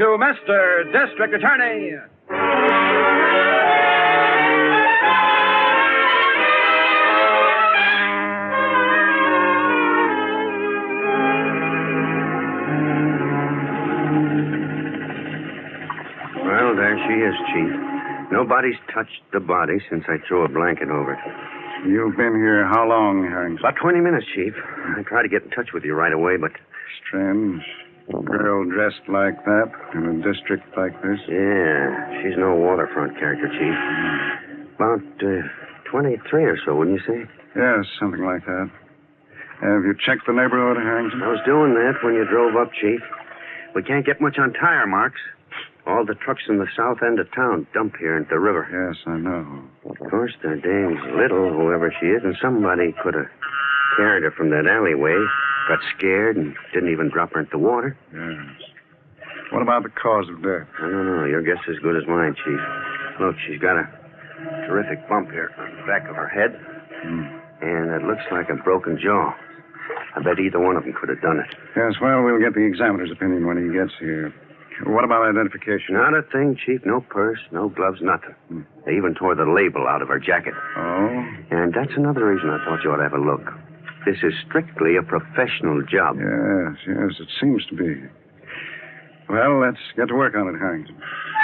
to Mr. District Attorney. Well, there she is, Chief. Nobody's touched the body since I threw a blanket over it. You've been here how long, Harrington? About 20 minutes, Chief. I tried to get in touch with you right away, but... Strange. A girl dressed like that in a district like this? Yeah, she's no waterfront character, Chief. About 23 or so, wouldn't you say? Yes, something like that. Have you checked the neighborhood, Harrington? I was doing that when you drove up, Chief. We can't get much on tire marks. All the trucks in the south end of town dump here into the river. Yes, I know. Of course, the dame's little, whoever she is, and somebody could have carried her from that alleyway, got scared, and didn't even drop her into the water. Yes. What about the cause of death? I don't know. Your guess is as good as mine, Chief. Look, she's got a terrific bump here on the back of her head, and it looks like a broken jaw. I bet either one of them could have done it. Yes, well, we'll get the examiner's opinion when he gets here. What about identification? Not a thing, Chief. No purse, no gloves, nothing. They even tore the label out of her jacket. Oh? And that's another reason I thought you ought to have a look. This is strictly a professional job. Yes, it seems to be. Well, let's get to work on it, Harrington.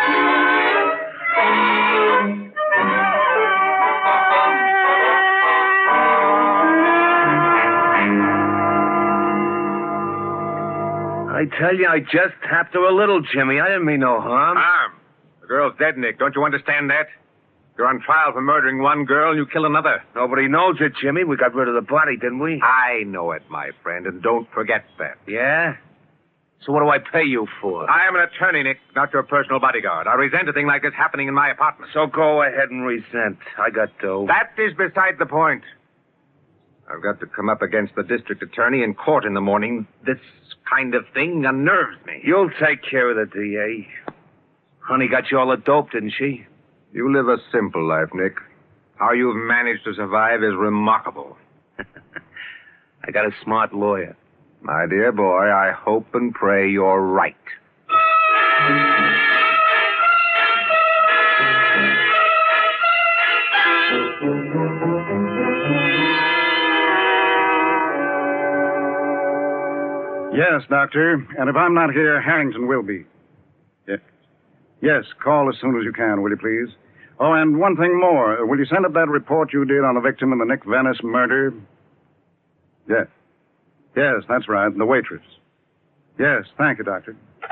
I tell you, I just tapped her a little, Jimmy. I didn't mean no harm. Harm? The girl's dead, Nick. Don't you understand that? You're on trial for murdering one girl and you kill another. Nobody knows it, Jimmy. We got rid of the body, didn't we? I know it, my friend, and don't forget that. Yeah? So what do I pay you for? I am an attorney, Nick, not your personal bodyguard. I resent a thing like this happening in my apartment. So go ahead and resent. I got dough. That is beside the point. I've got to come up against the district attorney in court in the morning. This kind of thing unnerves me. You'll take care of the DA. Honey got you all the dope, didn't she? You live a simple life, Nick. How you've managed to survive is remarkable. I got a smart lawyer. My dear boy, I hope and pray you're right. Yes, Doctor. And if I'm not here, Harrington will be. Yes, call as soon as you can, will you please? Oh, and one thing more. Will you send up that report you did on the victim in the Nick Venice murder? Yes. Yes, that's right. The waitress. Yes, thank you, Doctor.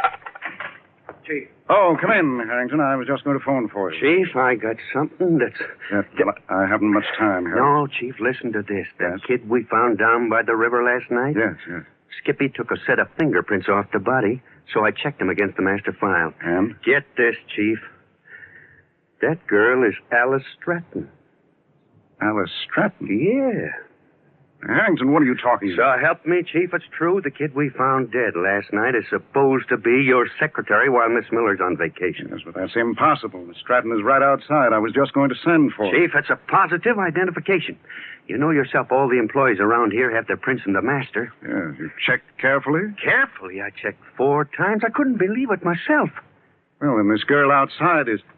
Chief. Oh, come in, Harrington. I was just going to phone for you. Chief, I got something that's... I haven't much time, Harrington. No, Chief, listen to this. That kid we found down by the river last night? Yes. Skippy took a set of fingerprints off the body, so I checked them against the master file. And? Get this, Chief. That girl is Alice Stratton. Alice Stratton? Yeah. Harrington, what are you talking about? So help me, Chief, it's true. The kid we found dead last night is supposed to be your secretary while Miss Miller's on vacation. Yes, but that's impossible. Miss Stratton is right outside. I was just going to send for her. Chief, it's a positive identification. You know yourself all the employees around here have their prints in the master. Yes, you checked carefully? Carefully? I checked 4 times. I couldn't believe it myself. Well, then this girl outside is...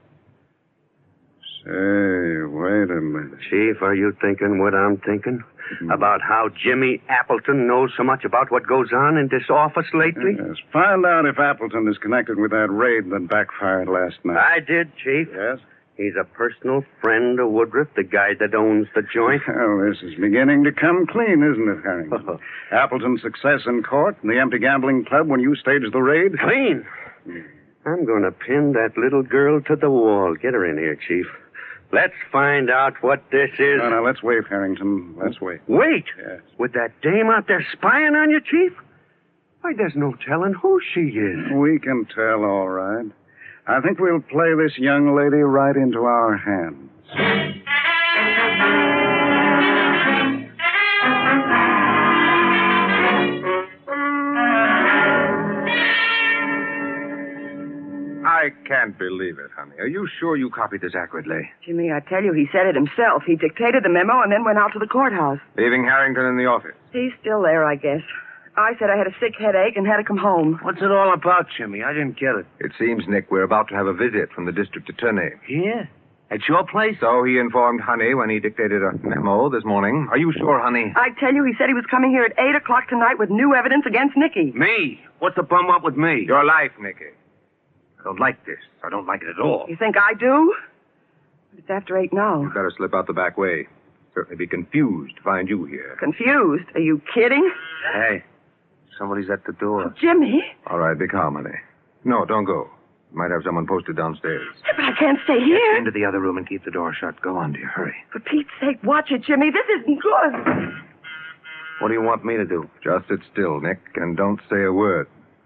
Say, wait a minute. Chief, are you thinking what I'm thinking? About how Jimmy Appleton knows so much about what goes on in this office lately? Yes. Find out if Appleton is connected with that raid that backfired last night. I did, Chief. Yes? He's a personal friend of Woodruff, the guy that owns the joint. Well, this is beginning to come clean, isn't it, Harrington? Appleton's success in court and the empty gambling club when you staged the raid? Clean? I'm going to pin that little girl to the wall. Get her in here, Chief. Let's find out what this is. No, let's wait, Harrington. Let's wait. Wait? Yes. With that dame out there spying on you, Chief? Why, there's no telling who she is. We can tell, all right. I think we'll play this young lady right into our hands. I can't believe it, honey. Are you sure you copied this accurately? Jimmy, I tell you, he said it himself. He dictated the memo and then went out to the courthouse. Leaving Harrington in the office. He's still there, I guess. I said I had a sick headache and had to come home. What's it all about, Jimmy? I didn't get it. It seems, Nick, we're about to have a visit from the district attorney. Here? At your place? So he informed Honey when he dictated a memo this morning. Are you sure, Honey? I tell you, he said he was coming here at 8 o'clock tonight with new evidence against Nicky. Me? What's the bum up with me? Your life, Nicky. I don't like this. I don't like it at all. You think I do? It's after 8 now. You'd better slip out the back way. Certainly be confused to find you here. Confused? Are you kidding? Hey, somebody's at the door. Jimmy? All right, be calm, Honey. No, don't go. You might have someone posted downstairs. But I can't stay here. Into the other room and keep the door shut. Go on, dear. Hurry. For Pete's sake, watch it, Jimmy. This isn't good. What do you want me to do? Just sit still, Nick, and don't say a word.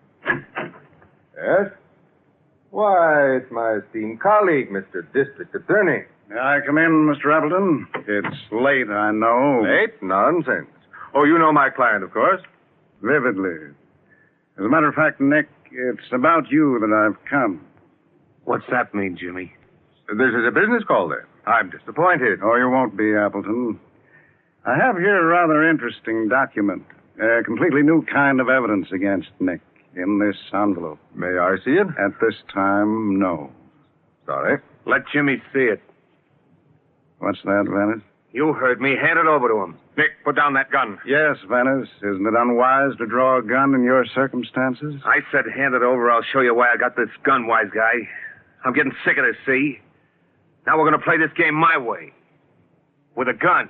Yes? Why, it's my esteemed colleague, Mr. District Attorney. May I come in, Mr. Appleton? It's late, I know. Late? Nonsense. Oh, you know my client, of course. Vividly. As a matter of fact, Nick, it's about you that I've come. What's that mean, Jimmy? This is a business call, then. I'm disappointed. Oh, you won't be, Appleton. I have here a rather interesting document. A completely new kind of evidence against Nick in this envelope. May I see it? At this time, no. Sorry. Let Jimmy see it. What's that, Venice? You heard me. Hand it over to him. Nick, put down that gun. Yes, Venice. Isn't it unwise to draw a gun in your circumstances? I said hand it over. I'll show you why I got this gun, wise guy. I'm getting sick of this, see? Now we're going to play this game my way. With a gun.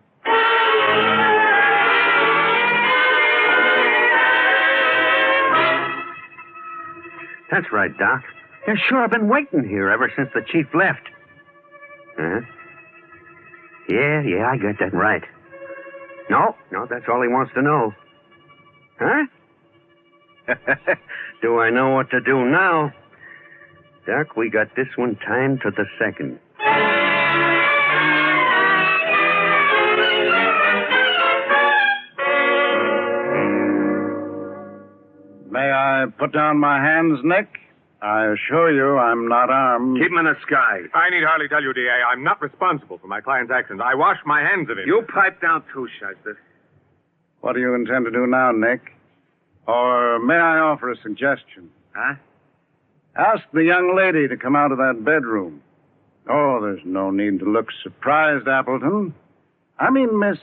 That's right, Doc. Yeah, sure, I've been waiting here ever since the chief left. Huh? Yeah, I got that right. No, that's all he wants to know. Huh? Do I know what to do now? Doc, we got this one timed to the second. May I put down my hands, Nick? I assure you I'm not armed. Keep him in the sky. I need hardly tell you, D.A., I'm not responsible for my client's actions. I wash my hands of him. You pipe down too, Shyster. What do you intend to do now, Nick? Or may I offer a suggestion? Huh? Ask the young lady to come out of that bedroom. Oh, there's no need to look surprised, Appleton. I mean, Miss,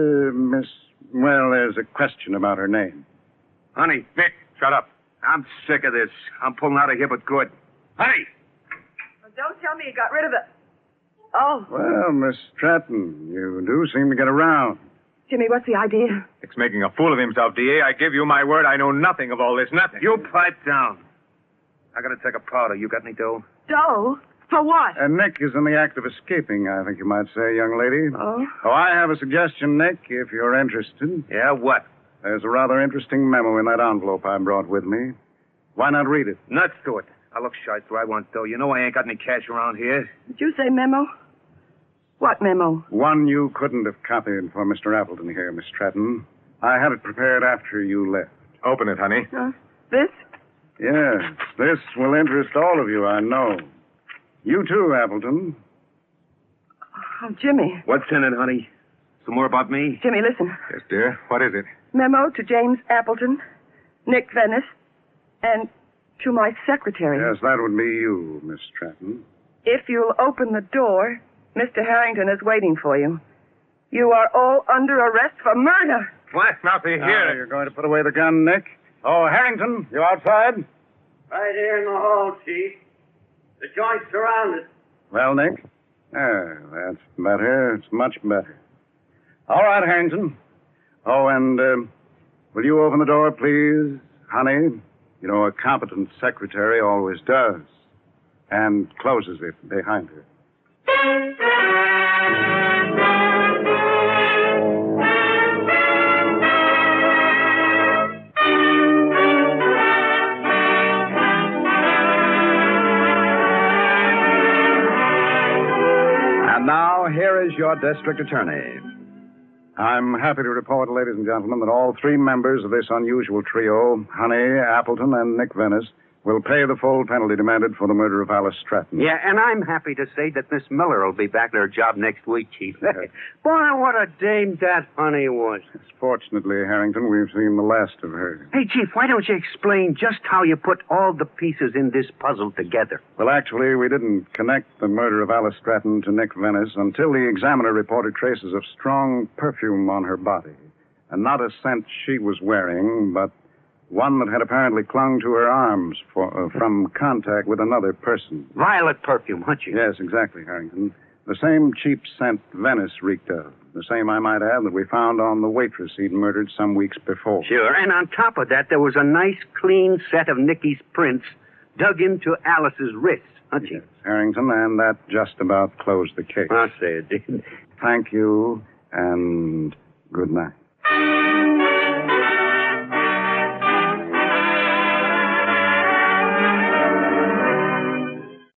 well, there's a question about her name. Honey, Nick, shut up. I'm sick of this. I'm pulling out of here, but good. Honey! Don't tell me you got rid of it. Oh, Well, Miss Stratton, you do seem to get around. Jimmy, what's the idea? Nick's making a fool of himself, D.A. I give you my word, I know nothing of all this, nothing. You pipe down. I gotta take a powder. You got any dough? Doe? For what? And Nick is in the act of escaping, I think you might say, young lady. Oh? Oh, I have a suggestion, Nick, if you're interested. Yeah, what? There's a rather interesting memo in that envelope I brought with me. Why not read it? Nuts to it. I look, Shyster, I want dough. You know I ain't got any cash around here. Did you say memo? What memo? One you couldn't have copied for Mr. Appleton here, Miss Stratton. I had it prepared after you left. Open it, honey. This? Yes, this will interest all of you, I know. You too, Appleton. Oh, Jimmy. What's in it, honey? Some more about me? Jimmy, listen. Yes, dear. What is it? Memo to James Appleton, Nick Venice, and to my secretary. Yes, that would be you, Miss Stratton. If you'll open the door, Mr. Harrington is waiting for you. You are all under arrest for murder. What? Now, see here. You're going to put away the gun, Nick? Oh, Harrington, you outside? Right here in the hall, Chief. The joint's surrounded. Well, Nick? That's better. It's much better. All right, Harrington. Oh, and will you open the door, please, honey? You know, a competent secretary always does. And closes it behind her. And now, here is your district attorney. I'm happy to report, ladies and gentlemen, that all three members of this unusual trio, Honey, Appleton, and Nick Venice, will pay the full penalty demanded for the murder of Alice Stratton. Yeah, and I'm happy to say that Miss Miller will be back at her job next week, Chief. Boy, what a dame that honey was. Fortunately, Harrington, we've seen the last of her. Hey, Chief, why don't you explain just how you put all the pieces in this puzzle together? Well, actually, we didn't connect the murder of Alice Stratton to Nick Venice until the examiner reported traces of strong perfume on her body. And not a scent she was wearing, but one that had apparently clung to her arms from contact with another person. Violet perfume, huh, Chief? Yes, exactly, Harrington. The same cheap scent Venice reeked of. The same, I might add, that we found on the waitress he'd murdered some weeks before. Sure, and on top of that, there was a nice, clean set of Nicky's prints dug into Alice's wrists, huh, Chief? Yes, Harrington, and that just about closed the case. I'll say it did. Thank you, and good night.